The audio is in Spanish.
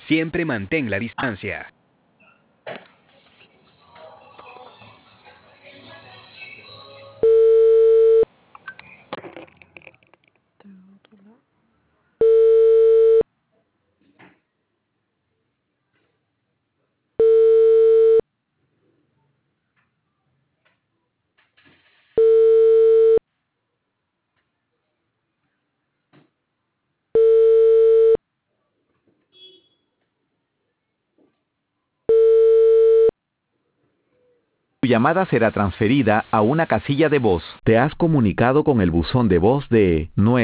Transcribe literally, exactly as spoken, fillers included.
Siempre mantén la distancia. Tu llamada será transferida a una casilla de voz. Te has comunicado con el buzón de voz de nueve.